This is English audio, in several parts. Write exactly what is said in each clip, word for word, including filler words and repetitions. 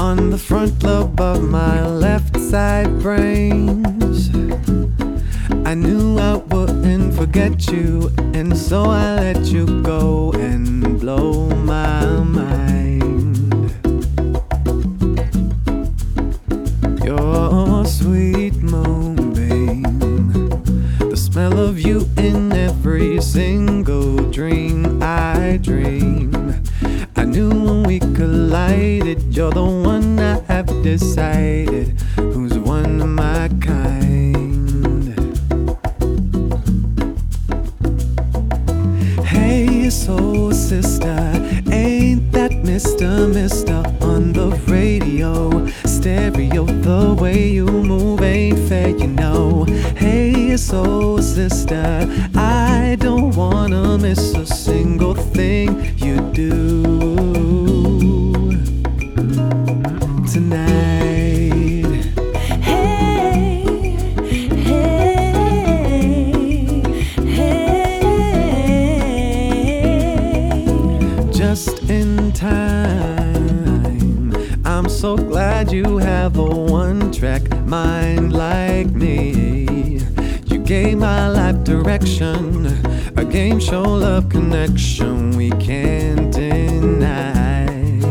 on the front lobe of my left side brains. I knew I wouldn't forget you, and so I let you go and blow my mind. Your sweet moonbeam, the smell of you in every single dream I dream. I knew when we collided, you're the one I have decided, who's one of my kind. Hey, soul sister, ain't that Mister Mister on the radio? Stereo, the way you move ain't fair, you know. Hey, soul sister, I don't wanna miss a single thing you do tonight. Hey, hey, hey. Just in time. I'm so glad you have a one-track mind like me. You gave my life direction, a game show love connection we can't deny.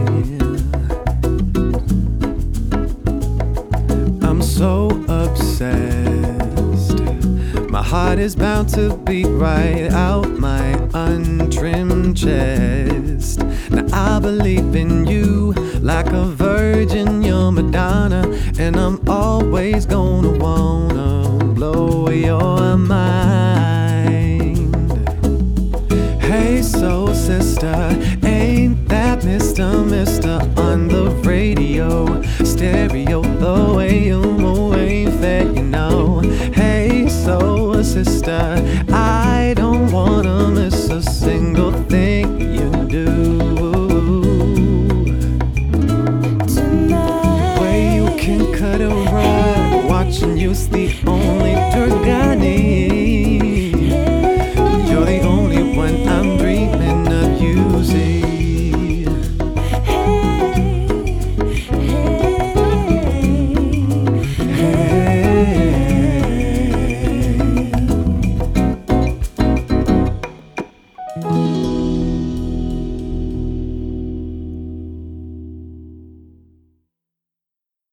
I'm so obsessed. My heart is bound to beat right out my untrimmed chest. Now I believe in you like a virgin, you're Madonna, and I'm always gonna wanna blow your mind. Hey, soul sister, ain't that Mister Mister on the radio? Stereo, the way you move ain't fair, you know. Hey, soul sister, I don't wanna miss a single thing you do. Way you can cut a rug, watching you's the only drug I need.